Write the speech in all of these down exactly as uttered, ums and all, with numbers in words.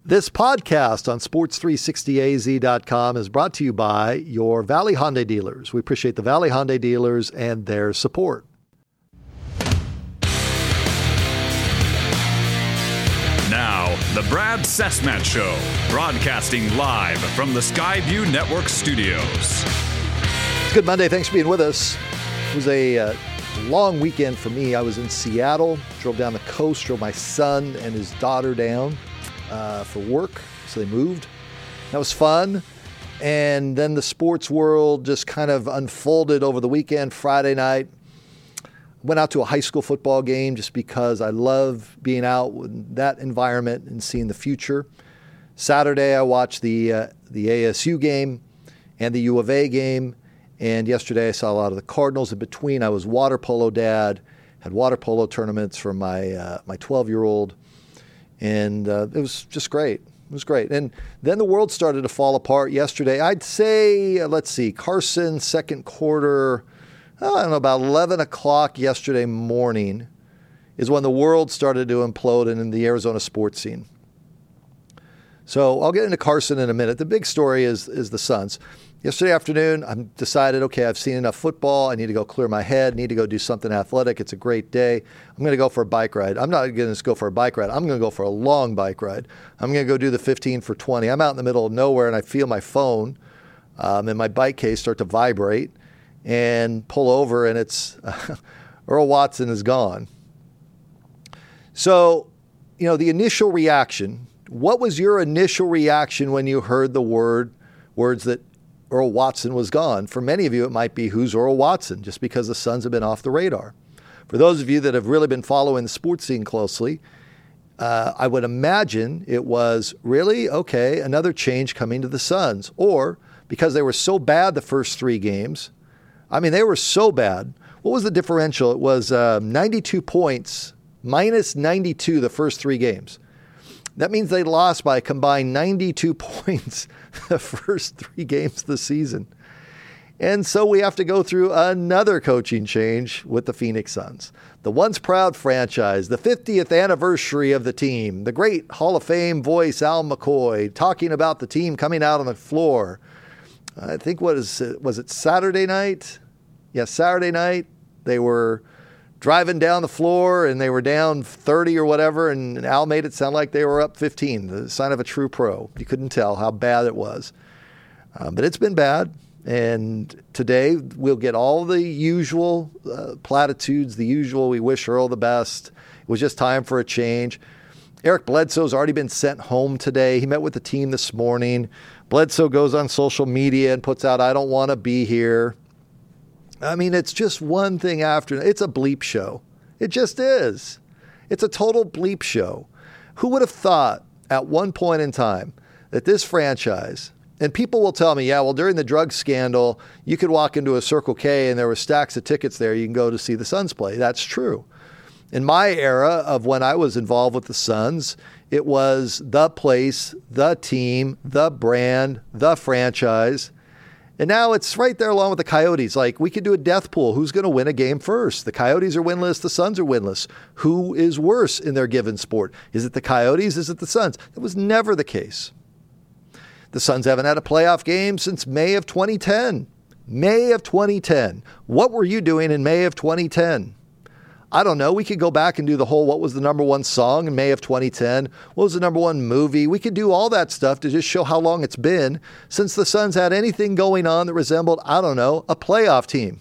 This podcast on sports three sixty A Z dot com is brought to you by your Valley Hyundai dealers. We appreciate the Valley Hyundai dealers and their support. Now, the Brad Cessna Show, broadcasting live from the Skyview Network studios. It's Good Monday. Thanks for being with us. It was a uh, long weekend for me. I was in Seattle, drove down the coast, drove my son and his daughter down uh, for work, so they moved. That was fun. And then the sports world just kind of unfolded over the weekend. Friday night, went out to a high school football game just because I love being out in that environment and seeing the future. Saturday, I watched the uh, the A S U game and the U of A game. And yesterday, I saw a lot of the Cardinals. In between, I was water polo dad, had water polo tournaments for my uh, my twelve-year-old. And uh, it was just great. It was great. And then the world started to fall apart yesterday. I'd say, uh, let's see, Carson, second quarter, I don't know, about eleven o'clock yesterday morning is when the world started to implode in the Arizona sports scene. So I'll get into Carson in a minute. The big story is is the Suns. Yesterday afternoon, I decided, okay, I've seen enough football. I need to go clear my head, need to go do something athletic. It's a great day. I'm going to go for a bike ride. I'm not going to just go for a bike ride. I'm going to go for a long bike ride. I'm going to go do the fifteen for twenty. I'm out in the middle of nowhere, and I feel my phone um, and my bike case start to vibrate and pull over, and it's uh, Earl Watson is gone. So, you know, the initial reaction, what was your initial reaction when you heard the word words that Earl Watson was gone? For many of you, it might be, who's Earl Watson, just because the Suns have been off the radar. For those of you that have really been following the sports scene closely, uh, I would imagine it was, really? Okay, another change coming to the Suns. Or because they were so bad the first three games, I mean, they were so bad. What was the differential? It was uh, ninety-two points, minus ninety-two the first three games. That means they lost by a combined ninety-two points the first three games of the season. And so we have to go through another coaching change with the Phoenix Suns. The once proud franchise, the fiftieth anniversary of the team, the great Hall of Fame voice Al McCoy talking about the team coming out on the floor. I think, what is it, was it Saturday night? Yeah, Saturday night. They were driving down the floor and they were down thirty or whatever, and Al made it sound like they were up fifteen, the sign of a true pro. You couldn't tell how bad it was. Um, but it's been bad. And today we'll get all the usual uh, platitudes, the usual, we wish Earl the best. It was just time for a change. Eric Bledsoe's already been sent home today. He met with the team this morning. Bledsoe goes on social media and puts out, I don't want to be here. I mean, it's just one thing after. It's a bleep show. It just is. It's a total bleep show. Who would have thought at one point in time that this franchise, and people will tell me, yeah, well, during the drug scandal, you could walk into a Circle K and there were stacks of tickets there. You can go to see the Suns play. That's true. In my era of when I was involved with the Suns, it was the place, the team, the brand, the franchise. And now it's right there along with the Coyotes. Like, we could do a death pool. Who's going to win a game first? The Coyotes are winless. The Suns are winless. Who is worse in their given sport? Is it the Coyotes? Is it the Suns? That was never the case. The Suns haven't had a playoff game since May of twenty ten. May of twenty ten. What were you doing in May of twenty ten? I don't know. We could go back and do the whole, what was the number one song in May of twenty ten? What was the number one movie? We could do all that stuff to just show how long it's been since the Suns had anything going on that resembled, I don't know, a playoff team.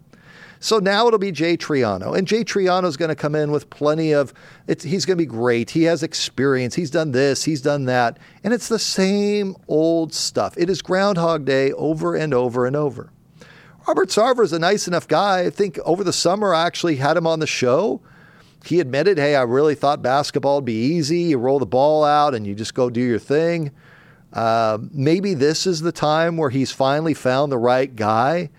So now it'll be Jay Triano. And Jay Triano's going to come in with plenty of, it's, he's going to be great. He has experience. He's done this. He's done that. And it's the same old stuff. It is Groundhog Day over and over and over. Robert Sarver is a nice enough guy. I think over the summer, I actually had him on the show. He admitted, hey, I really thought basketball would be easy. You roll the ball out and you just go do your thing. Uh, maybe this is the time where he's finally found the right guy.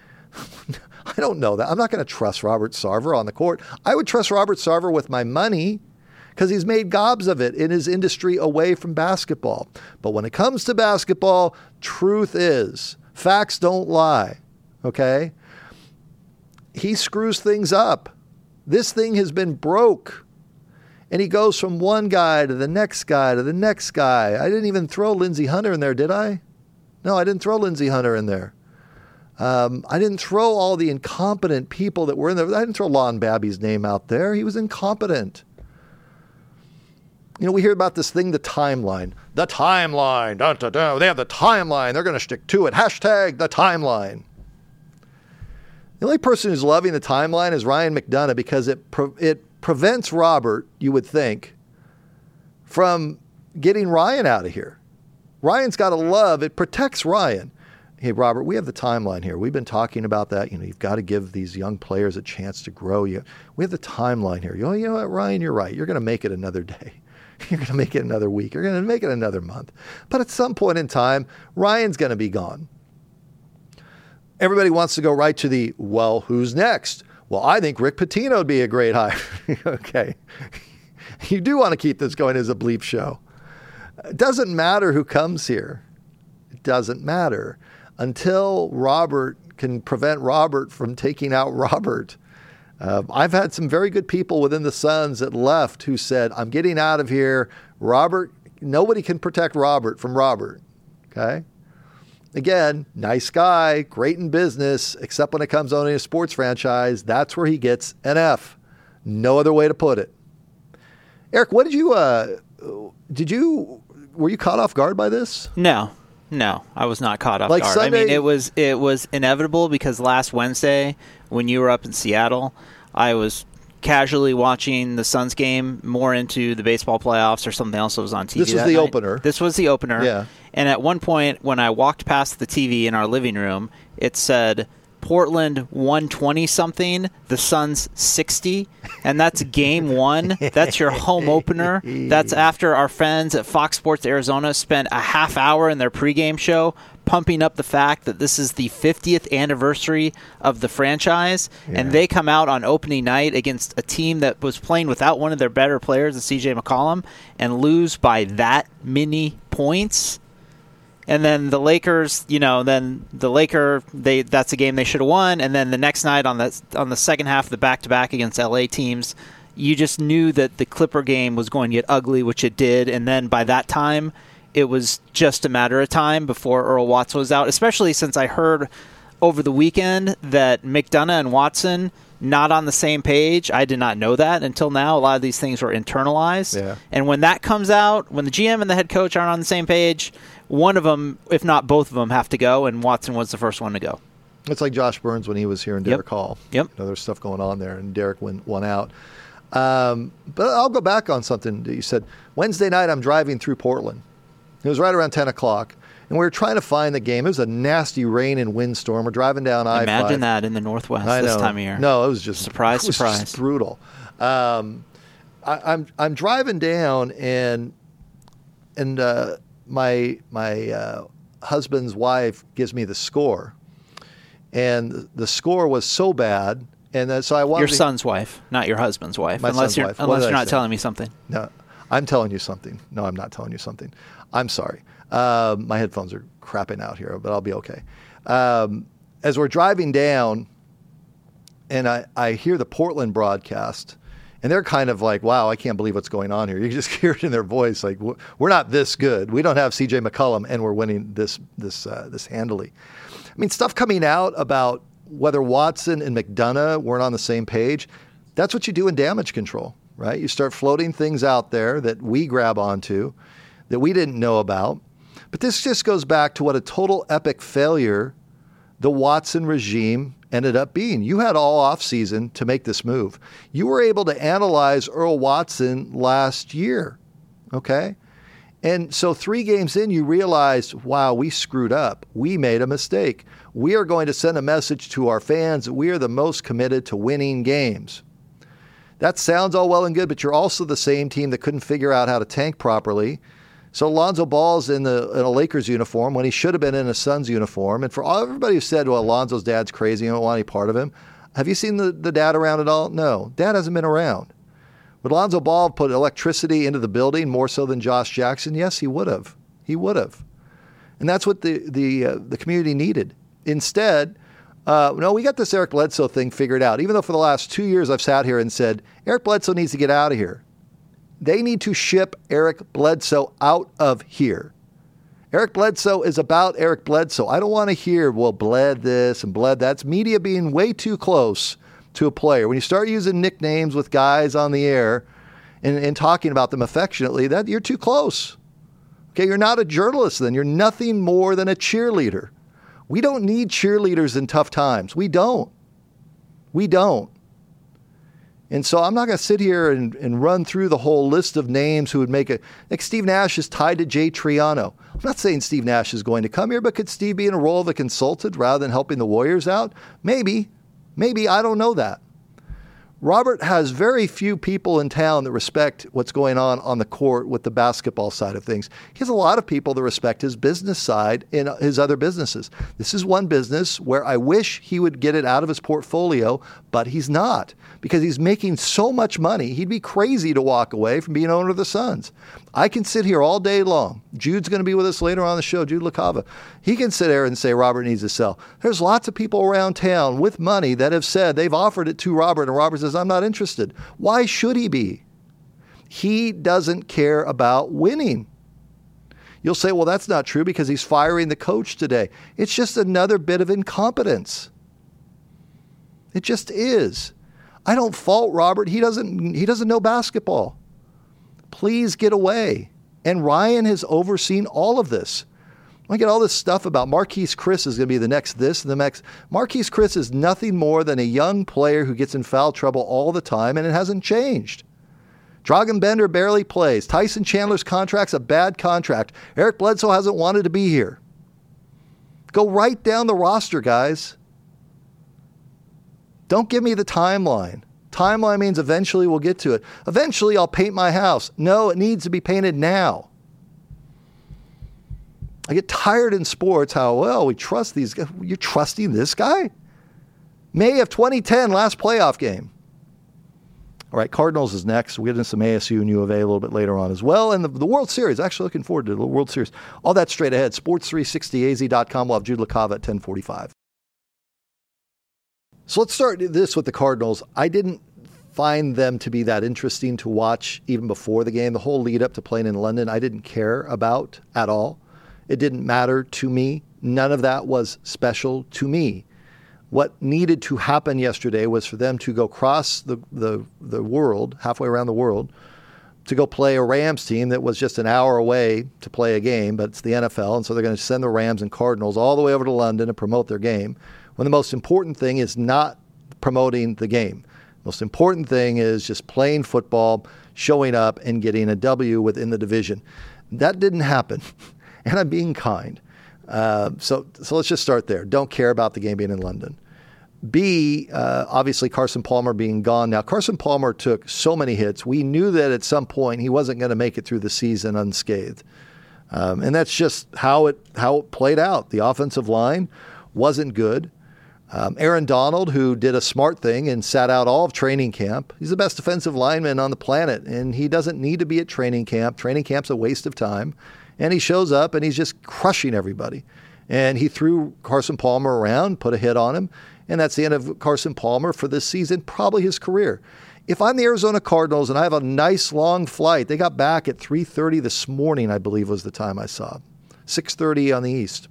I don't know that. I'm not going to trust Robert Sarver on the court. I would trust Robert Sarver with my money because he's made gobs of it in his industry away from basketball. But when it comes to basketball, truth is, facts don't lie. Okay? He screws things up. This thing has been broke. And he goes from one guy to the next guy to the next guy. I didn't even throw Lindsey Hunter in there, did I? No, I didn't throw Lindsey Hunter in there. Um, I didn't throw all the incompetent people that were in there. I didn't throw Lon Babby's name out there. He was incompetent. You know, we hear about this thing, the timeline. The timeline. Dun, dun, dun. They have the timeline. They're going to stick to it. Hashtag the timeline. The only person who's loving the timeline is Ryan McDonough because it pre- it prevents Robert, you would think, from getting Ryan out of here. Ryan's got to love. It protects Ryan. Hey, Robert, we have the timeline here. We've been talking about that. You know, you've got to give these young players a chance to grow. You, we have the timeline here. You know, you know what, Ryan, you're right. You're going to make it another day. You're going to make it another week. You're going to make it another month. But at some point in time, Ryan's going to be gone. Everybody wants to go right to the, well, who's next? Well, I think Rick Pitino would be a great hire. Okay. You do want to keep this going as a bleep show. It doesn't matter who comes here. It doesn't matter until Robert can prevent Robert from taking out Robert. Uh, I've had some very good people within the Suns that left who said, I'm getting out of here. Robert, nobody can protect Robert from Robert. Okay. Again, nice guy, great in business, except when it comes owning a sports franchise. That's where he gets an F. No other way to put it. Eric, what did you, uh, did you, were you caught off guard by this? No, no, I was not caught off like guard. Sunday, I mean, it was, it was inevitable because last Wednesday when you were up in Seattle, I was casually watching the Suns game, more into the baseball playoffs or something else that was on T V. This was that the night. opener. This was the opener. Yeah. And at one point, when I walked past the T V in our living room, it said Portland one twenty something, the Suns sixty, and that's game one. That's your home opener. That's after our friends at Fox Sports Arizona spent a half hour in their pregame show pumping up the fact that this is the fiftieth anniversary of the franchise, yeah. And they come out on opening night against a team that was playing without one of their better players, C J McCollum, and lose by that many points. And then the Lakers, you know, then the Laker, they that's a game they should have won. And then the next night on the on the second half of the back-to-back against L A teams, you just knew that the Clipper game was going to get ugly, which it did. And then by that time, it was just a matter of time before Earl Watson was out, especially since I heard over the weekend that McDonough and Watson not on the same page. I did not know that until now. A lot of these things were internalized. Yeah. And when that comes out, when the G M and the head coach aren't on the same page, one of them, if not both of them, have to go, and Watson was the first one to go. It's like Josh Burns when he was here and Derek Yep. Hall. Yep. You know, there's stuff going on there, and Derek went one out. Um, but I'll go back on something that you said. Wednesday night, I'm driving through Portland. It was right around ten o'clock, and we were trying to find the game. It was a nasty rain and windstorm. We're driving down I five. Imagine that in the Northwest I this know. time of year. No, it was just surprise, it was surprise, just brutal. Um, I, I'm I'm driving down, and and uh, my my uh, husband's wife gives me the score, and the score was so bad, and then, so I wanted your to, son's wife, not your husband's wife, My unless son's you're wife. What unless did you're I not say? telling me something. No, I'm telling you something. No, I'm not telling you something. I'm sorry. Um, my headphones are crapping out here, but I'll be okay. Um, as we're driving down, and I, I hear the Portland broadcast, and they're kind of like, wow, I can't believe what's going on here. You can just hear it in their voice, like, we're not this good. We don't have C J McCollum, and we're winning this this uh, this handily. I mean, stuff coming out about whether Watson and McDonough weren't on the same page. That's what you do in damage control, right? You start floating things out there that we grab onto that we didn't know about. But this just goes back to what a total epic failure the Watson regime ended up being. You had all offseason to make this move. You were able to analyze Earl Watson last year, okay? And so three games in, you realized, wow, we screwed up. We made a mistake. We are going to send a message to our fans that we are the most committed to winning games. That sounds all well and good, but you're also the same team that couldn't figure out how to tank properly. So Lonzo Ball's in, the, in a Lakers uniform when he should have been in a Suns uniform. And for all, everybody who said, well, Lonzo's dad's crazy, I don't want any part of him. Have you seen the, the dad around at all? No. Dad hasn't been around. Would Lonzo Ball put electricity into the building more so than Josh Jackson? Yes, he would have. He would have. And that's what the, the, uh, the community needed. Instead, uh, no, we got this Eric Bledsoe thing figured out. Even though for the last two years I've sat here and said, Eric Bledsoe needs to get out of here. they need to ship Eric Bledsoe out of here. Eric Bledsoe is about Eric Bledsoe. I don't want to hear, well, bled this and bled that. It's media being way too close to a player. When you start using nicknames with guys on the air and, and talking about them affectionately, that you're too close. Okay, you're not a journalist then. You're nothing more than a cheerleader. We don't need cheerleaders in tough times. We don't. We don't. And so I'm not going to sit here and, and run through the whole list of names who would make it. Like Steve Nash is tied to Jay Triano. I'm not saying Steve Nash is going to come here, but could Steve be in a role of a consultant rather than helping the Warriors out? Maybe. Maybe. I don't know that. Robert has very few people in town that respect what's going on on the court with the basketball side of things. He has a lot of people that respect his business side in his other businesses. This is one business where I wish he would get it out of his portfolio, but he's not because he's making so much money. He'd be crazy to walk away from being owner of the Suns. I can sit here all day long. Jude's going to be with us later on the show, Jude LaCava. He can sit there and say Robert needs to sell. There's lots of people around town with money that have said they've offered it to Robert, and Robert says, I'm not interested. Why should he be? He doesn't care about winning. You'll say, well, that's not true because he's firing the coach today. It's just another bit of incompetence. It just is. I don't fault Robert. He doesn't, he doesn't know basketball. Please get away. And Ryan has overseen all of this. I get all this stuff about Marquise Chris is going to be the next this and the next. Marquise Chris is nothing more than a young player who gets in foul trouble all the time, and it hasn't changed. Dragan Bender barely plays. Tyson Chandler's contract's a bad contract. Eric Bledsoe hasn't wanted to be here. Go right down the roster, guys. Don't give me the timeline. Timeline means eventually we'll get to it. Eventually I'll paint my house. No, it needs to be painted now. I get tired in sports how, well, we trust these guys. You're trusting this guy? May of twenty ten, last playoff game. All right, Cardinals is next. We'll get into some A S U and U of A a little bit later on as well. And the, the World Series, actually looking forward to the World Series. All that straight ahead. sports three sixty A Z dot com. We'll have Jude LaCava at ten forty-five. So let's start this with the Cardinals. I didn't find them to be that interesting to watch even before the game. The whole lead up to playing in London, I didn't care about at all. It didn't matter to me. None of that was special to me. What needed to happen yesterday was for them to go cross the, the, the world, halfway around the world, to go play a Rams team that was just an hour away to play a game, but it's the N F L, and so they're going to send the Rams and Cardinals all the way over to London to promote their game, when the most important thing is not promoting the game. The most important thing is just playing football, showing up, and getting a W within the division. That didn't happen, and I'm being kind. Uh, so, so let's just start there. Don't care about the game being in London. B, uh, obviously Carson Palmer being gone. Now, Carson Palmer took so many hits. We knew that at some point he wasn't going to make it through the season unscathed. Um, and that's just how it how it played out. The offensive line wasn't good. Um, Aaron Donald, who did a smart thing and sat out all of training camp. He's the best defensive lineman on the planet, and he doesn't need to be at training camp. Training camp's a waste of time. And he shows up, and he's just crushing everybody. And he threw Carson Palmer around, put a hit on him, and that's the end of Carson Palmer for this season, probably his career. If I'm the Arizona Cardinals and I have a nice long flight, they got back at three thirty this morning, I believe was the time I saw. six thirty on the East.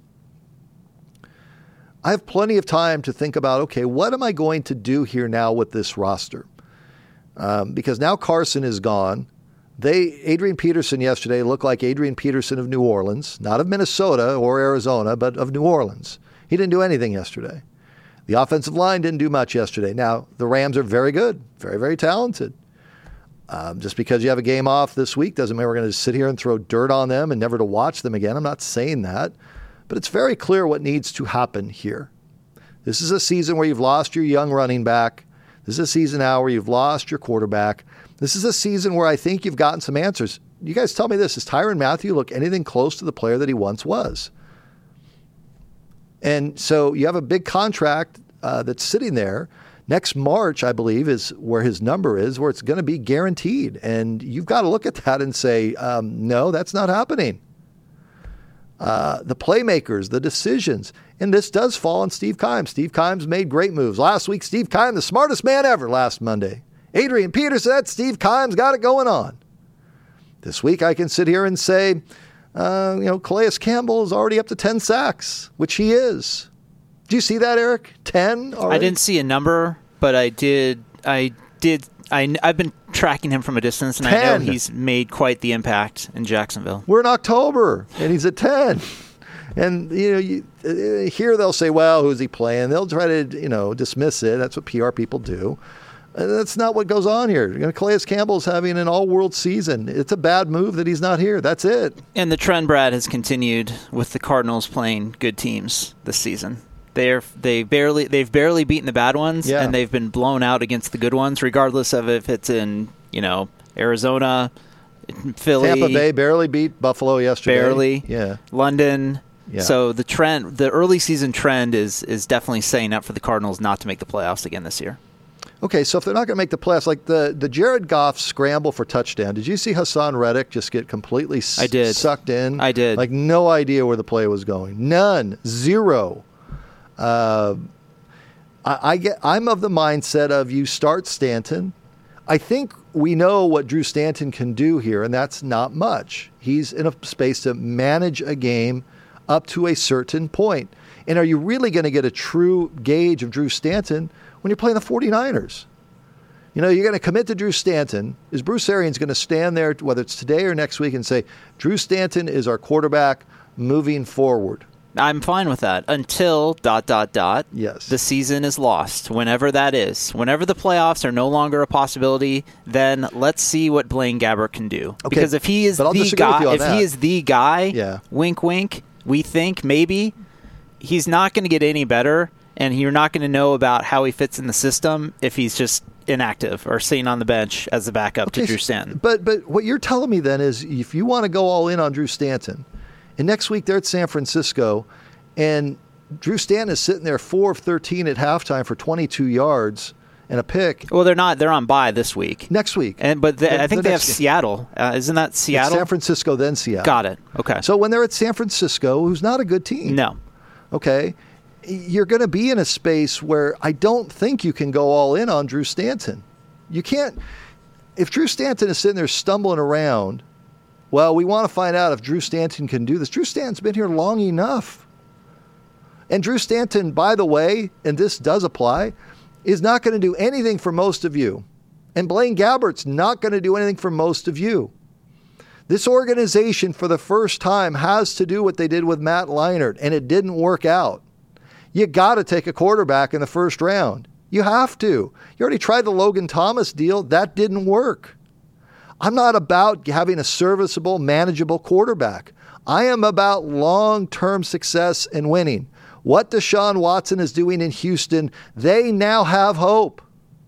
I have plenty of time to think about, okay, what am I going to do here now with this roster? Um, because now Carson is gone. They Adrian Peterson yesterday looked like Adrian Peterson of New Orleans, not of Minnesota or Arizona, but of New Orleans. He didn't do anything yesterday. The offensive line didn't do much yesterday. Now, the Rams are very good, very, very talented. Um, just because you have a game off this week doesn't mean we're going to sit here and throw dirt on them and never to watch them again. I'm not saying that. But it's very clear what needs to happen here. This is a season where you've lost your young running back. This is a season now where you've lost your quarterback. This is a season where I think you've gotten some answers. You guys tell me this. Does Tyrann Mathieu look anything close to the player that he once was? And so you have a big contract uh, that's sitting there. Next March, I believe, is where his number is, where it's going to be guaranteed. And you've got to look at that and say, um, no, that's not happening. Uh, the playmakers, the decisions. And this does fall on Steve Keim. Steve Keim's made great moves. Last week, Steve Keim, the smartest man ever last Monday. Adrian Peterson, that Steve Keim's got it going on. This week I can sit here and say, uh, you know, Calais Campbell is already up to ten sacks, which he is. Do you see that, Eric? ten already? I didn't see a number, but I did. I did. I, I've been tracking him from a distance, and ten. I know he's made quite the impact in Jacksonville. We're in October, and he's at ten. And, you know, you, uh, here they'll say, well, who's he playing? They'll try to, you know, dismiss it. That's what P R people do. And that's not what goes on here. You know, Calais Campbell's having an all-world season. It's a bad move that he's not here. That's it. And the trend, Brad, has continued with the Cardinals playing good teams this season. They're they barely they've barely beaten the bad ones, yeah. and they've been blown out against the good ones, regardless of if it's in you know Arizona, Philly, Tampa Bay barely beat Buffalo yesterday. barely, yeah, London. Yeah. So the trend, the early season trend, is is definitely setting up for the Cardinals not to make the playoffs again this year. Okay, so if they're not going to make the playoffs, like the, the Jared Goff scramble for touchdown, did you see Hassan Reddick just get completely s- I did. sucked in? I did. Like no idea where the play was going. None. Zero. Uh, I, I get. I'm of the mindset of you start Stanton. I think we know what Drew Stanton can do here, and that's not much. He's in a space to manage a game up to a certain point. And are you really going to get a true gauge of Drew Stanton when you're playing the 49ers? You know, you're going to commit to Drew Stanton. Is Bruce Arians going to stand there, whether it's today or next week, and say, Drew Stanton is our quarterback moving forward? I'm fine with that until dot, dot, dot. Yes. The season is lost, whenever that is. Whenever the playoffs are no longer a possibility, then let's see what Blaine Gabbert can do. Okay, because if he is but I'll the disagree with guy, you on if that. he is the guy, Yeah. wink, wink, we think maybe he's not going to get any better, and you're not going to know about how he fits in the system if he's just inactive or sitting on the bench as the backup Okay, to Drew Stanton. But but what you're telling me then is if you want to go all in on Drew Stanton, and next week they're at San Francisco, and Drew Stanton is sitting there four of thirteen at halftime for twenty-two yards and a pick. Well, they're not. They're on bye this week. Next week. And but they, The- I think the they have next game. Seattle. Uh, isn't that It's Seattle? San Francisco, then Seattle. Got it. Okay. So when they're at San Francisco, who's not a good team. No. Okay. You're going to be in a space where I don't think you can go all in on Drew Stanton. You can't. If Drew Stanton is sitting there stumbling around, well, we want to find out if Drew Stanton can do this. Drew Stanton's been here long enough. And Drew Stanton, by the way, and this does apply, is not going to do anything for most of you. And Blaine Gabbert's not going to do anything for most of you. This organization, for the first time, has to do what they did with Matt Leinart, and it didn't work out. You got to take a quarterback in the first round. You have to. You already tried the Logan Thomas deal. That didn't work. I'm not about having a serviceable, manageable quarterback. I am about long-term success and winning. What Deshaun Watson is doing in Houston, they now have hope.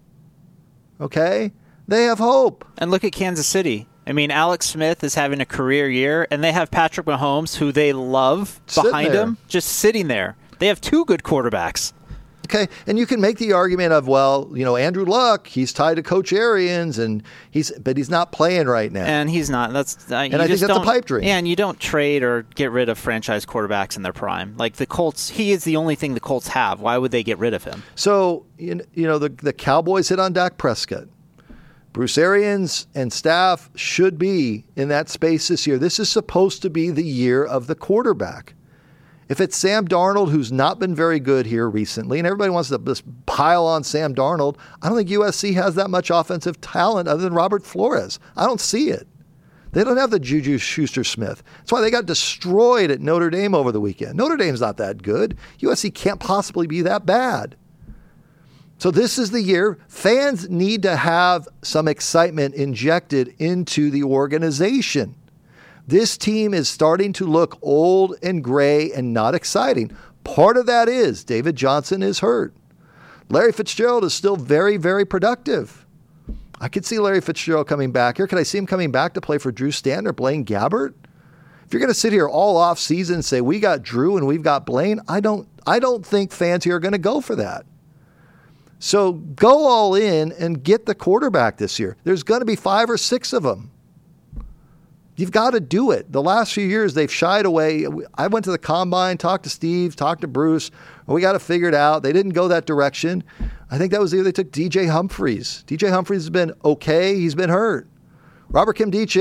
Okay? They have hope. And look at Kansas City. I mean, Alex Smith is having a career year, and they have Patrick Mahomes, who they love, Sitting behind there. him, just sitting there. They have two good quarterbacks. Okay, and you can make the argument of, well, you know, Andrew Luck, he's tied to Coach Arians, and he's, but he's not playing right now. And he's not. That's uh, And I think that's a pipe dream. Yeah, and you don't trade or get rid of franchise quarterbacks in their prime. Like the Colts, he is the only thing the Colts have. Why would they get rid of him? So, you kn- you know, the, the Cowboys hit on Dak Prescott. Bruce Arians and staff should be in that space this year. This is supposed to be the year of the quarterback. If it's Sam Darnold, who's not been very good here recently, and everybody wants to just pile on Sam Darnold, I don't think U S C has that much offensive talent other than Robert Flores. I don't see it. They don't have the Juju Schuster-Smith. That's why they got destroyed at Notre Dame over the weekend. Notre Dame's not that good. U S C can't possibly be that bad. So this is the year. Fans need to have some excitement injected into the organization. This team is starting to look old and gray and not exciting. Part of that is David Johnson is hurt. Larry Fitzgerald is still very, very productive. I could see Larry Fitzgerald coming back here. Could I see him coming back to play for Drew Stanton or Blaine Gabbert? If you're going to sit here all off season and say we got Drew and we've got Blaine, I don't I don't think fans here are going to go for that. So go all in and get the quarterback this year. There's going to be five or six of them. You've got to do it. The last few years, they've shied away. I went to the combine, talked to Steve, talked to Bruce. We got to figure it out. They didn't go that direction. I think that was the year they took D J Humphries. D J Humphries has been okay. He's been hurt. Robert Kimdiche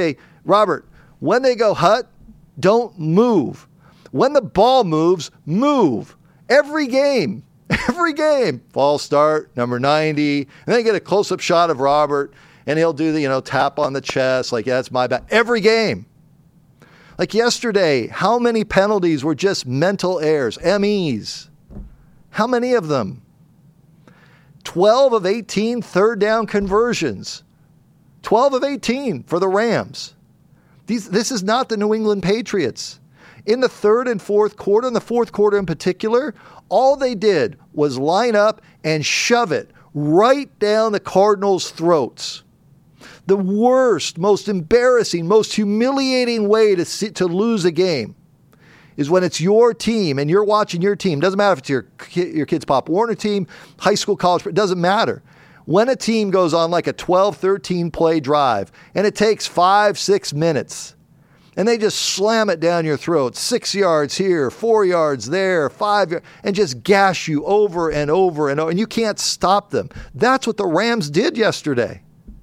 Robert, when they go hut, don't move. When the ball moves, move. Every game. Every game. False start, number ninety. And then you get a close-up shot of Robert, and he'll do the, you know, tap on the chest, like, yeah, that's my bad. Every game. Like yesterday, how many penalties were just mental errors, M Es? How many of them? twelve of eighteen third down conversions. twelve of eighteen for the Rams. These, this is not the New England Patriots. In the third and fourth quarter, in the fourth quarter in particular, all they did was line up and shove it right down the Cardinals' throats. The worst, most embarrassing, most humiliating way to sit, to lose a game is when it's your team and you're watching your team. Doesn't matter if it's your your kid's Pop Warner team, high school, college, it doesn't matter. When a team goes on like a twelve, thirteen play drive and it takes five, six minutes and they just slam it down your throat, six yards here, four yards there, five yards, and just gash you over and over and over, and you can't stop them. That's what the Rams did yesterday.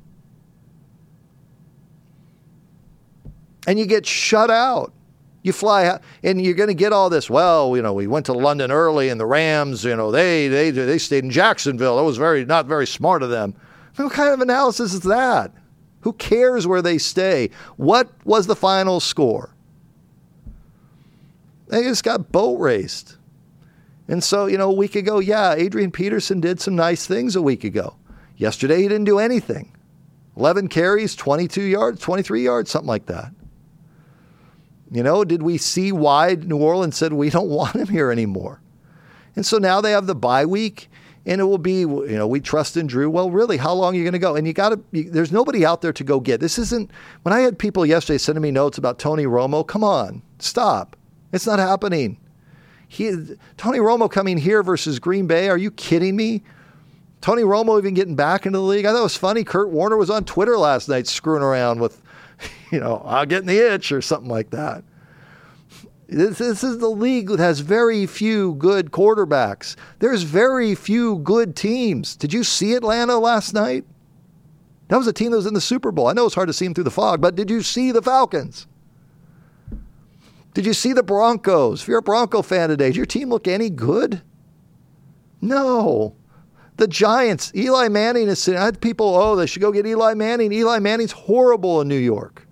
And you get shut out. You fly out, and you're going to get all this, well, you know, we went to London early, and the Rams, you know, they they they stayed in Jacksonville. That was very not very smart of them. What kind of analysis is that? Who cares where they stay? What was the final score? They just got boat raced. And so, you know, a week ago, yeah, Adrian Peterson did some nice things a week ago. Yesterday, he didn't do anything. eleven carries, twenty-two yards, twenty-three yards, something like that. You know, did we see why New Orleans said we don't want him here anymore? And so now they have the bye week, and it will be, you know, we trust in Drew. Well, really, how long are you going to go? And you got to, there's nobody out there to go get. This isn't, when I had people yesterday sending me notes about Tony Romo, come on, stop. It's not happening. He, Tony Romo coming here versus Green Bay, are you kidding me? Tony Romo even getting back into the league. I thought it was funny. Kurt Warner was on Twitter last night screwing around with, you know, I'm getting the itch or something like that. This, this is the league that has very few good quarterbacks. There's very few good teams. Did you see Atlanta last night? That was a team that was in the Super Bowl. I know it's hard to see them through the fog, but did you see the Falcons? Did you see the Broncos? If you're a Bronco fan today, did your team look any good? No. The Giants, Eli Manning is sitting. I had people, oh, they should go get Eli Manning. Eli Manning's horrible in New York.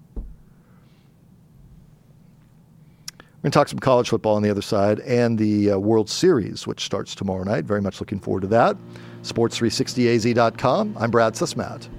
We're going to talk some college football on the other side and the uh, World Series, which starts tomorrow night. Very much looking forward to that. sports three sixty A Z dot com. I'm Brad Sussmat.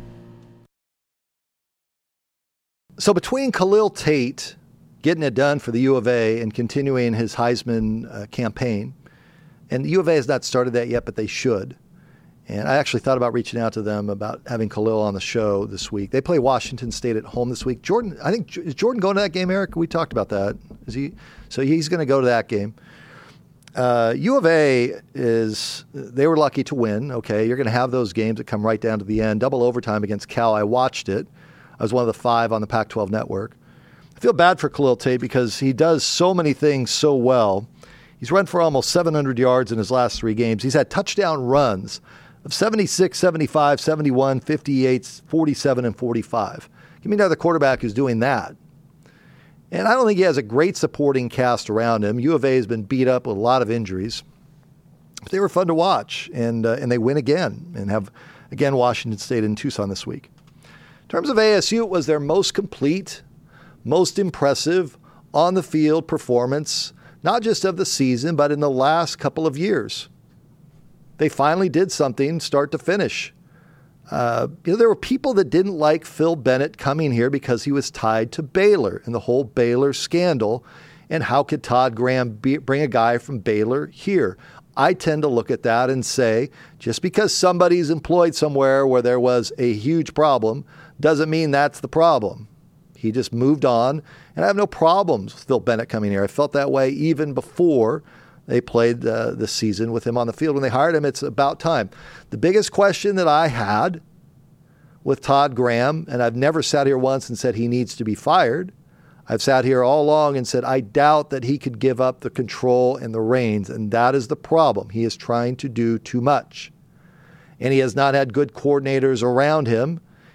So between Khalil Tate getting it done for the U of A and continuing his Heisman uh, campaign, and the U of A has not started that yet, but they should. And I actually thought about reaching out to them about having Khalil on the show this week. They play Washington State at home this week. Jordan, I think, is Jordan going to that game, Eric? We talked about that. Is he? So he's going to go to that game. Uh, U of A is, they were lucky to win. Okay, you're going to have those games that come right down to the end. Double overtime against Cal. I watched it. I was one of the five on the Pac twelve network. I feel bad for Khalil Tate because he does so many things so well. He's run for almost seven hundred yards in his last three games. He's had touchdown runs of seventy-six, seventy-five, seventy-one, fifty-eight, forty-seven, and forty-five. Give me another quarterback who's doing that. And I don't think he has a great supporting cast around him. U of A has been beat up with a lot of injuries. But they were fun to watch, and uh, and they win again and have, again, Washington State in Tucson this week. In terms of A S U, it was their most complete, most impressive on-the-field performance, not just of the season, but in the last couple of years. They finally did something start to finish. Uh, you know, there were people that didn't like Phil Bennett coming here because he was tied to Baylor and the whole Baylor scandal. And how could Todd Graham be, bring a guy from Baylor here? I tend to look at that and say, just because somebody's employed somewhere where there was a huge problem doesn't mean that's the problem. He just moved on, and I have no problems with Phil Bennett coming here. I felt that way even before they played uh, this season with him on the field. When they hired him, it's about time. The biggest question that I had with Todd Graham, and I've never sat here once and said he needs to be fired. I've sat here all along and said I doubt that he could give up the control and the reins, and that is the problem. He is trying to do too much, and he has not had good coordinators around him.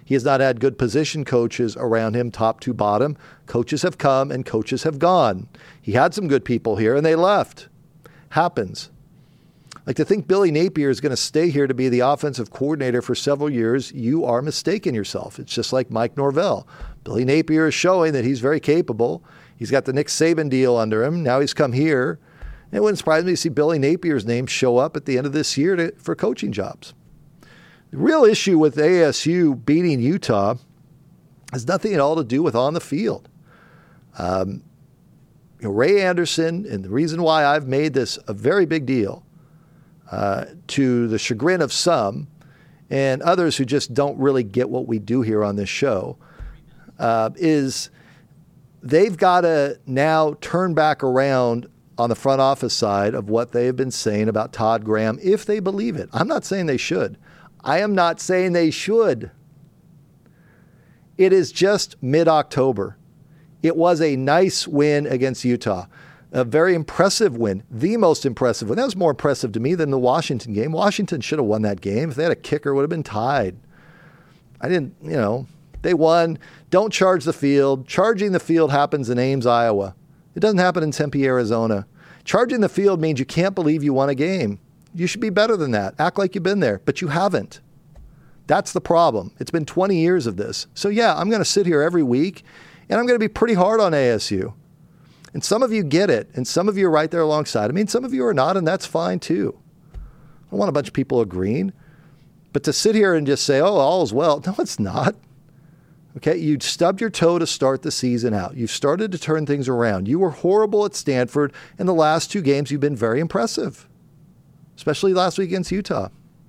He has not had good position coaches around him, top to bottom. Coaches have come and coaches have gone. He had some good people here and they left. Happens. Like to think Billy Napier is going to stay here to be the offensive coordinator for several years, you are mistaken yourself. It's just like Mike Norvell. Billy Napier is showing that he's very capable. He's got the Nick Saban deal under him. Now he's come here. It wouldn't surprise me to see Billy Napier's name show up at the end of this year to, for coaching jobs. The real issue with A S U beating Utah has nothing at all to do with on the field. Um, you know, Ray Anderson, and the reason why I've made this a very big deal, uh, to the chagrin of some and others who just don't really get what we do here on this show, uh, is they've got to now turn back around on the front office side of what they have been saying about Todd Graham, if they believe it. I'm not saying they should. I am not saying they should. It is just mid-October. It was a nice win against Utah. A very impressive win. The most impressive win. That was more impressive to me than the Washington game. Washington should have won that game. If they had a kicker, it would have been tied. I didn't, you know, they won. Don't charge the field. Charging the field happens in Ames, Iowa. It doesn't happen in Tempe, Arizona. Charging the field means you can't believe you won a game. You should be better than that. Act like you've been there, but you haven't. That's the problem. It's been twenty years of this. So yeah, I'm going to sit here every week, and I'm going to be pretty hard on A S U. And some of you get it, and some of you are right there alongside. I mean, some of you are not, and that's fine too. I don't want a bunch of people agreeing. But to sit here and just say, oh, all is well, no, it's not. Okay, you stubbed your toe to start the season out. You've started to turn things around. You were horrible at Stanford. In the last two games, you've been very impressive, especially last week against Utah.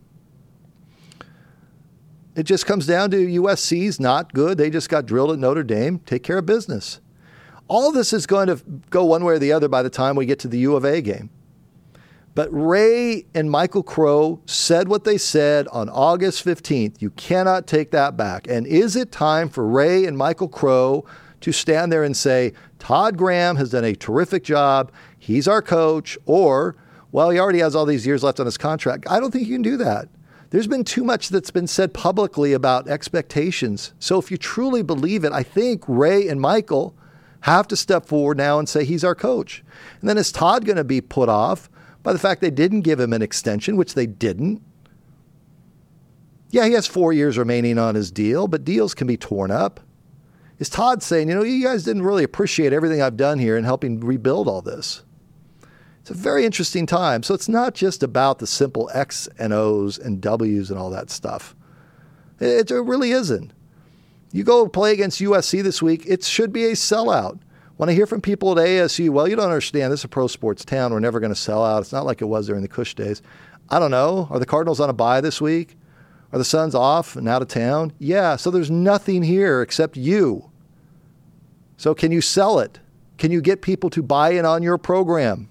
It just comes down to U S C's not good. They just got drilled at Notre Dame. Take care of business. All of this is going to go one way or the other by the time we get to the U of A game. But Ray and Michael Crow said what they said on August fifteenth. You cannot take that back. And is it time for Ray and Michael Crow to stand there and say, Todd Graham has done a terrific job, he's our coach, or, well, he already has all these years left on his contract? I don't think you can do that. There's been too much that's been said publicly about expectations. So if you truly believe it, I think Ray and Michael have to step forward now and say he's our coach. And then is Todd going to be put off by the fact they didn't give him an extension, which they didn't? Yeah, he has four years remaining on his deal, but deals can be torn up. Is Todd saying, you know, you guys didn't really appreciate everything I've done here in helping rebuild all this? It's a very interesting time. So it's not just about the simple X and O's and W's and all that stuff. It, it really isn't. You go play against U S C this week, it should be a sellout. When I hear from people at A S U, well, you don't understand, this is a pro sports town, we're never going to sell out. It's not like it was during the Cush days. I don't know. Are the Cardinals on a bye this week? Are the Suns off and out of town? Yeah, so there's nothing here except you. So can you sell it? Can you get people to buy in on your program?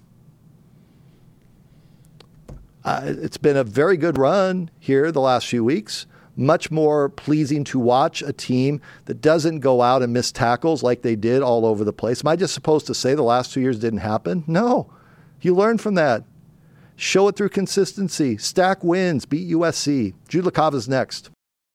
Uh, it's been a very good run here the last few weeks. Much more pleasing to watch a team that doesn't go out and miss tackles like they did all over the place. Am I just supposed to say the last two years didn't happen? No. You learn from that. Show it through consistency. Stack wins. Beat U S C. Jude LaCava's next.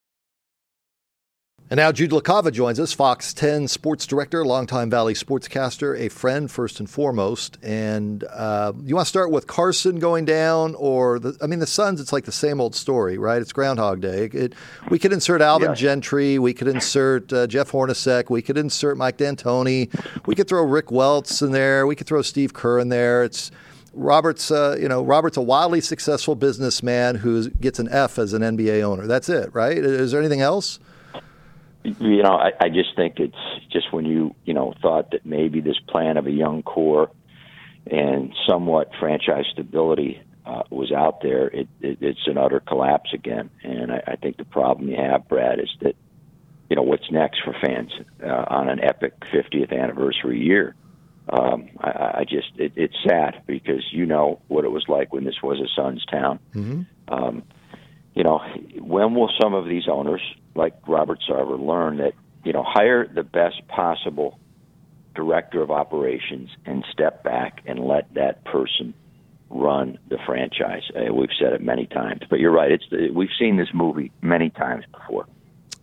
And now Jude LaCava joins us, Fox ten sports director, longtime Valley sportscaster, a friend first and foremost. And uh, you want to start with Carson going down, or the, I mean, the Suns? It's like the same old story, right? It's Groundhog Day. It, we could insert Alvin yeah. Gentry, we could insert uh, Jeff Hornacek, we could insert Mike D'Antoni, we could throw Rick Welts in there, we could throw Steve Kerr in there. It's Robert's, uh, you know, Robert's a wildly successful businessman who gets an F as an N B A owner. That's it, right? Is there anything else? You know, I, I just think it's just when you, you know, thought that maybe this plan of a young core and somewhat franchise stability uh, was out there, it, it, it's an utter collapse again. And I, I think the problem you have, Brad, is that, you know, what's next for fans uh, on an epic fiftieth anniversary year? Um, I, I just, it, it's sad because you know what it was like when this was a Suns town. Mm-hmm. Um, you know, when will some of these owners, like Robert Sarver, learn that, you know, hire the best possible director of operations and step back and let that person run the franchise? Uh, we've said it many times, but you're right. It's the, we've seen this movie many times before.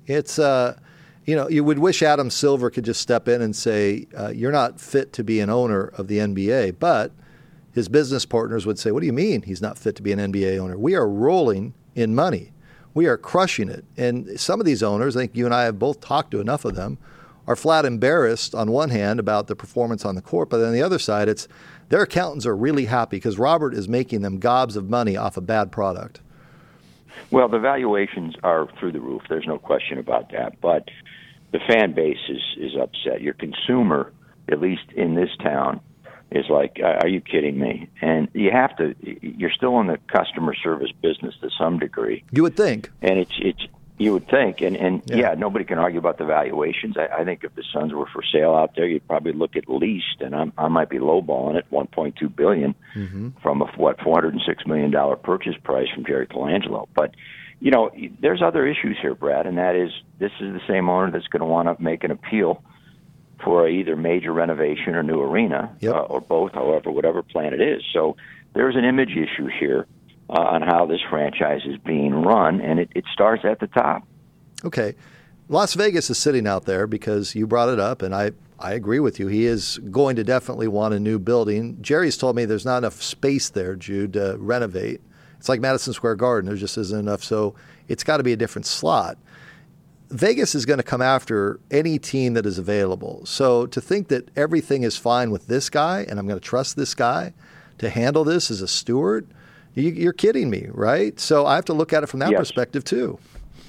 It's, uh, you know, you would wish Adam Silver could just step in and say, uh, you're not fit to be an owner of the N B A. But his business partners would say, what do you mean he's not fit to be an N B A owner? We are rolling in money. We are crushing it. And some of these owners, I think you and I have both talked to enough of them, are flat embarrassed on one hand about the performance on the court, but on the other side, it's their accountants are really happy because Robert is making them gobs of money off a bad product. Well, the valuations are through the roof. There's no question about that. But the fan base is, is upset. Your consumer, at least in this town, is like, are you kidding me? And you have to, you're still in the customer service business to some degree. You would think. And it's, it's, you would think. And, and yeah. Yeah. nobody can argue about the valuations. I, I think if the Suns were for sale out there, you'd probably look at least, and I'm, I might be lowballing it, one point two billion dollars mm-hmm. from a, what, four hundred six million dollars purchase price from Jerry Colangelo. But, you know, there's other issues here, Brad, and that is this is the same owner that's going to want to make an appeal for either major renovation or new arena, yep. uh, or both, however, whatever plan it is. So there's an image issue here uh, on how this franchise is being run, and it, it starts at the top. Okay. Las Vegas is sitting out there because you brought it up, and I, I agree with you. He is going to definitely want a new building. Jerry's told me there's not enough space there, Jude, to renovate. It's like Madison Square Garden. There just isn't enough, so it's got to be a different slot. Vegas is going to come after any team that is available. So to think that everything is fine with this guy and I'm going to trust this guy to handle this as a steward, you, you're kidding me, right? So I have to look at it from that yes. perspective too.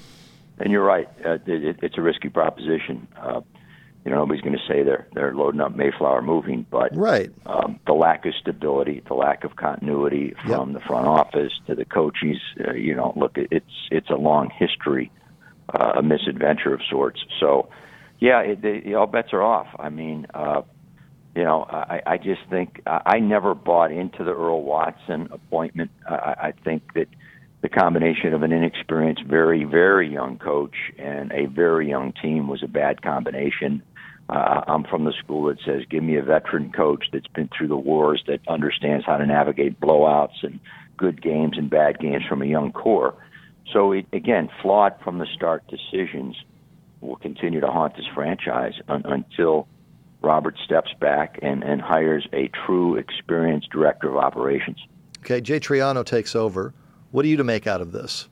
And you're right. Uh, it, it's a risky proposition. Uh, you know, nobody's going to say they're they're loading up Mayflower moving, but right. um, the lack of stability, the lack of continuity from yep. the front office to the coaches, uh, you know, look, it's it's a long history. Uh, a misadventure of sorts. So, yeah, it, they, all bets are off. I mean, uh, you know, I, I just think I, I never bought into the Earl Watson appointment. I, I think that the combination of an inexperienced, very, very young coach and a very young team was a bad combination. Uh, I'm from the school that says, give me a veteran coach that's been through the wars, that understands how to navigate blowouts and good games and bad games from a young core. So, it, again, flawed from the start decisions will continue to haunt this franchise un- until Robert steps back and, and hires a true experienced director of operations. Okay, Jay Triano takes over. What are you to make out of this?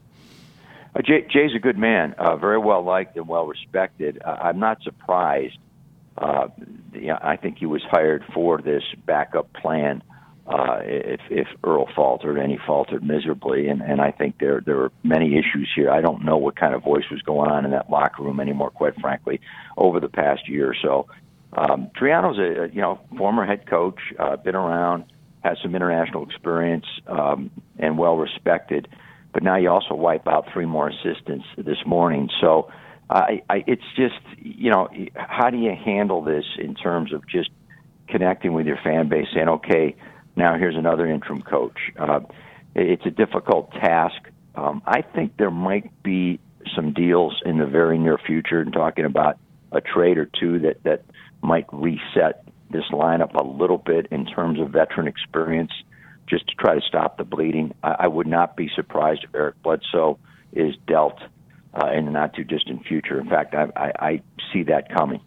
Uh, Jay, Jay's a good man, uh, very well liked and well respected. Uh, I'm not surprised. Uh, yeah, I think he was hired for this backup plan. Uh, if, if Earl faltered, and he faltered miserably, and, and I think there there are many issues here. I don't know what kind of voice was going on in that locker room anymore, quite frankly, over the past year or so. Um, Triano's a you know former head coach, uh, been around, has some international experience, um, and well respected. But now you also wipe out three more assistants this morning, so I, I, it's just you know how do you handle this in terms of just connecting with your fan base, saying okay. Now here's another interim coach. Uh, it's a difficult task. Um, I think there might be some deals in the very near future, and talking about a trade or two that, that might reset this lineup a little bit in terms of veteran experience, just to try to stop the bleeding. I, I would not be surprised if Eric Bledsoe is dealt uh, in the not-too-distant future. In fact, I, I, I see that coming.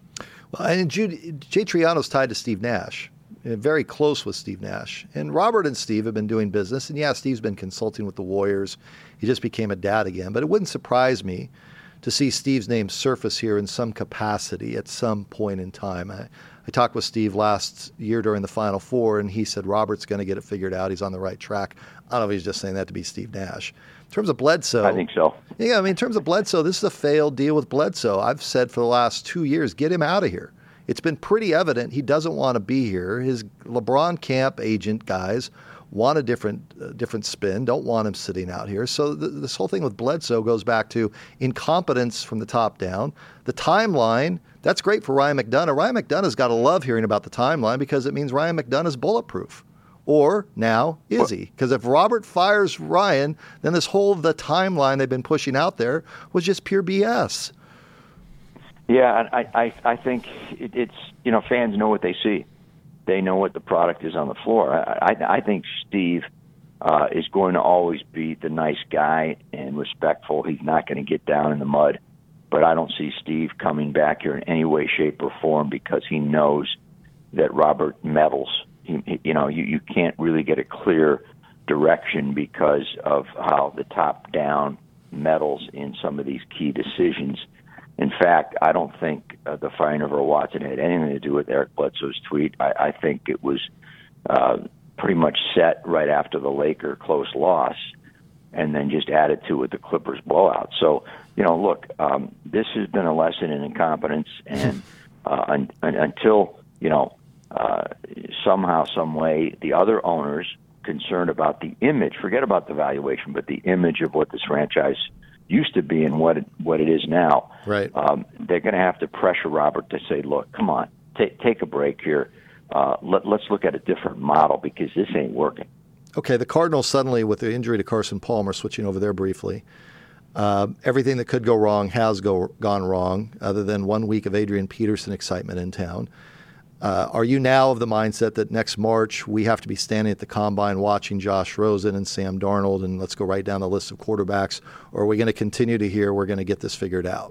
Well, and Jude, Jay Triano's tied to Steve Nash. Very close with Steve Nash. And Robert and Steve have been doing business. And yeah, Steve's been consulting with the Warriors. He just became a dad again. But it wouldn't surprise me to see Steve's name surface here in some capacity at some point in time. I, I talked with Steve last year during the Final Four, and he said Robert's going to get it figured out. He's on the right track. I don't know if he's just saying that to be Steve Nash. In terms of Bledsoe. I think so. Yeah, I mean, in terms of Bledsoe, this is a failed deal with Bledsoe. I've said for the last two years, get him out of here. It's been pretty evident he doesn't want to be here. His LeBron camp agent guys want a different uh, different spin, don't want him sitting out here. So th- this whole thing with Bledsoe goes back to incompetence from the top down. The timeline, that's great for Ryan McDonough. Ryan McDonough's got to love hearing about the timeline because it means Ryan McDonough's bulletproof. Or now, is he? Because if Robert fires Ryan, then this whole the timeline they've been pushing out there was just pure B S. Yeah, I, I, I think it, it's, you know, fans know what they see. They know what the product is on the floor. I, I, I think Steve uh, is going to always be the nice guy and respectful. He's not going to get down in the mud but I don't see Steve coming back here in any way, shape, or form because he knows that Robert meddles. He, you know, you, you can't really get a clear direction because of how the top-down meddles in some of these key decisions. In fact, I don't think uh, the firing of Earl Watson had anything to do with Eric Bledsoe's tweet. I, I think it was uh, pretty much set right after the Laker close loss, and then just added to it the Clippers blowout. So, you know, look, um, this has been a lesson in incompetence, and uh, un- un- until, you know, uh, somehow, some way, the other owners concerned about the image, forget about the valuation, but the image of what this franchise used to be and what it, what it is now. Right. Um, they're going to have to pressure Robert to say, look, come on, t- take a break here. Uh, let, let's look at a different model because this ain't working. Okay, the Cardinals suddenly, with the injury to Carson Palmer, switching over there briefly, uh, everything that could go wrong has go, gone wrong, other than one week of Adrian Peterson excitement in town. Uh, are you now of the mindset that next March we have to be standing at the Combine watching Josh Rosen and Sam Darnold, and let's go right down the list of quarterbacks, or are we going to continue to hear we're going to get this figured out?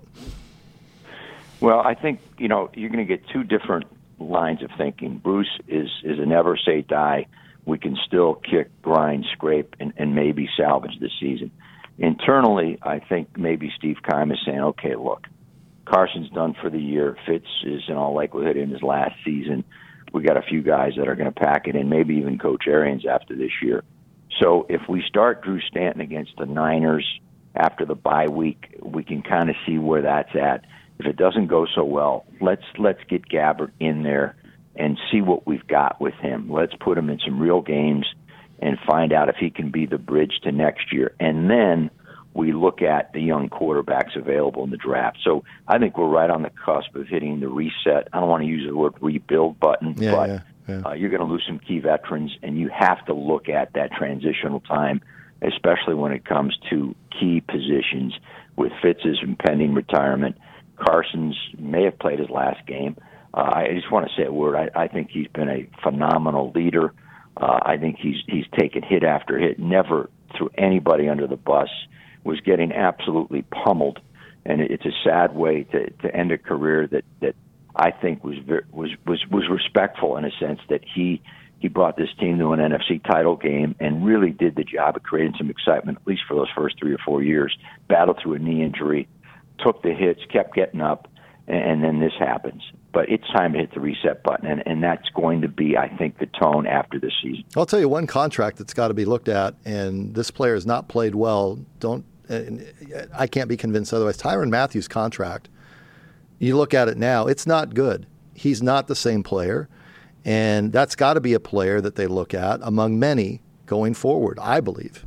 Well, I think, you know, you're going to get two different lines of thinking. Bruce is, is a never say die. We can still kick, grind, scrape, and, and maybe salvage this season. Internally, I think maybe Steve Keim is saying, okay, look, Carson's done for the year. Fitz is in all likelihood in his last season. We got a few guys that are going to pack it in, maybe even Coach Arians after this year. So if we start Drew Stanton against the Niners after the bye week, we can kind of see where that's at. If it doesn't go so well, let's let's get Gabbert in there and see what we've got with him. Let's put him in some real games and find out if he can be the bridge to next year. And then we look at the young quarterbacks available in the draft. So I think we're right on the cusp of hitting the reset. I don't want to use the word rebuild button, yeah, but yeah, yeah. Uh, you're going to lose some key veterans, and you have to look at that transitional time, especially when it comes to key positions with Fitz's impending retirement. Carson's may have played his last game. Uh, I just want to say a word. I, I think he's been a phenomenal leader. Uh, I think he's he's taken hit after hit, never threw anybody under the bus, was getting absolutely pummeled, and it's a sad way to, to end a career that, that I think was was was was respectful in a sense that he he brought this team to an N F C title game and really did the job of creating some excitement, at least for those first three or four years. Battled through a knee injury, took the hits, kept getting up, and, and then this happens. But it's time to hit the reset button, and, and that's going to be, I think, the tone after this season. I'll tell you one contract that's got to be looked at, and this player has not played well. Don't I can't be convinced otherwise. Tyrann Mathieu's contract, you look at it now, it's not good. He's not the same player, and that's got to be a player that they look at among many going forward, I believe.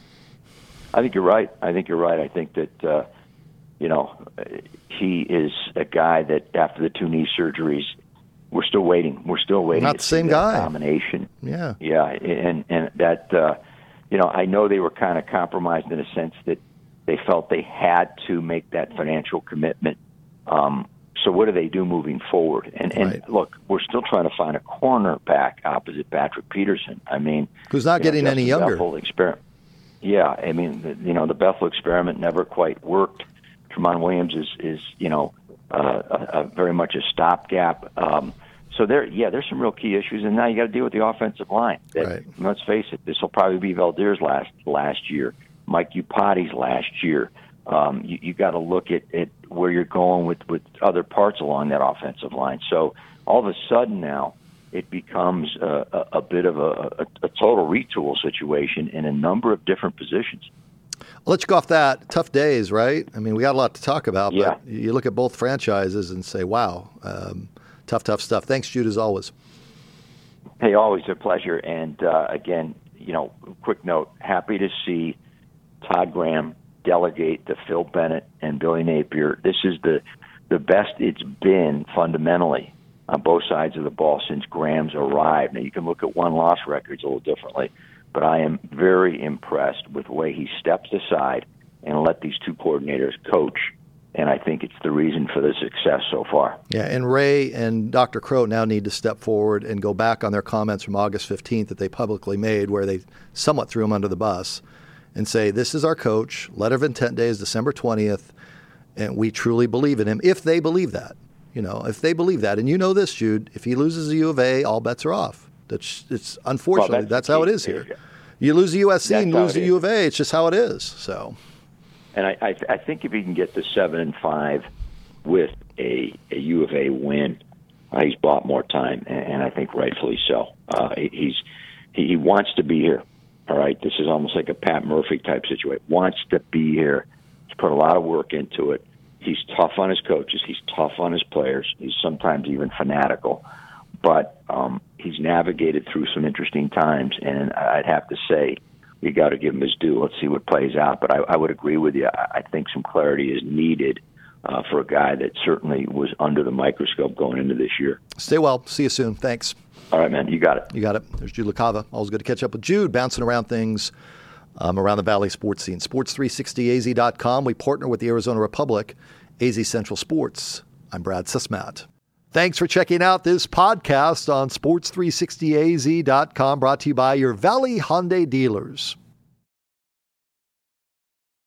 I think you're right. I think you're right. I think that, uh, you know, he is a guy that after the two knee surgeries, we're still waiting. We're still waiting. Not the same guy. Domination. Yeah. Yeah, and, and that, uh, you know, I know they were kind of compromised in a sense that they felt they had to make that financial commitment. Um, so what do they do moving forward? And, and right. look, we're still trying to find a cornerback opposite Patrick Peterson. I mean, who's not getting know, any younger. Exper- yeah, I mean, the, you know, the Bethel experiment never quite worked. Tramon Williams is, is you know, uh, a, a very much a stopgap. Um, so there, yeah, there's some real key issues, and now you got to deal with the offensive line. That, right. Let's face it, this will probably be Valdir's last last year, Mike Upati's last year. Um, you you got to look at, at where you're going with, with other parts along that offensive line. So all of a sudden now, it becomes a, a, a bit of a, a, a total retool situation in a number of different positions. I'll let you go off that. Tough days, right? I mean, we got a lot to talk about, yeah. but you look at both franchises and say, wow, um, tough, tough stuff. Thanks, Jude, as always. Hey, always a pleasure. And, uh, again, you know, quick note, happy to see Todd Graham delegate to Phil Bennett and Billy Napier. This is the, the best it's been fundamentally on both sides of the ball since Graham's arrived. Now, you can look at one-loss records a little differently, but I am very impressed with the way he steps aside and let these two coordinators coach, and I think it's the reason for the success so far. Yeah, and Ray and Doctor Crow now need to step forward and go back on their comments from August fifteenth that they publicly made where they somewhat threw him under the bus and say, this is our coach. Letter of intent day is December twentieth. And we truly believe in him, if they believe that. You know, if they believe that. And you know this, Jude, if he loses the U of A, all bets are off. That's it's unfortunately, well, that's, that's how it is here. You lose the U S C and lose the U of A, it's just how it is. So, And I, I, I think if he can get to seven and five with a, a U of A win, uh, he's bought more time, and, and I think rightfully so. Uh, he, he's he, he wants to be here. All right, this is almost like a Pat Murphy type situation. Wants to be here. He's put a lot of work into it. He's tough on his coaches. He's tough on his players. He's sometimes even fanatical. But um, he's navigated through some interesting times, and I'd have to say you got to give him his due. Let's see what plays out. But I, I would agree with you. I, I think some clarity is needed uh, for a guy that certainly was under the microscope going into this year. Stay well. See you soon. Thanks. All right, man. You got it. You got it. There's Jude LaCava. Always good to catch up with Jude, bouncing around things um, around the Valley sports scene. sports three sixty A Z dot com. We partner with the Arizona Republic, A Z Central Sports. I'm Brad Sesmat. Thanks for checking out this podcast on sports three sixty A Z dot com, brought to you by your Valley Hyundai dealers.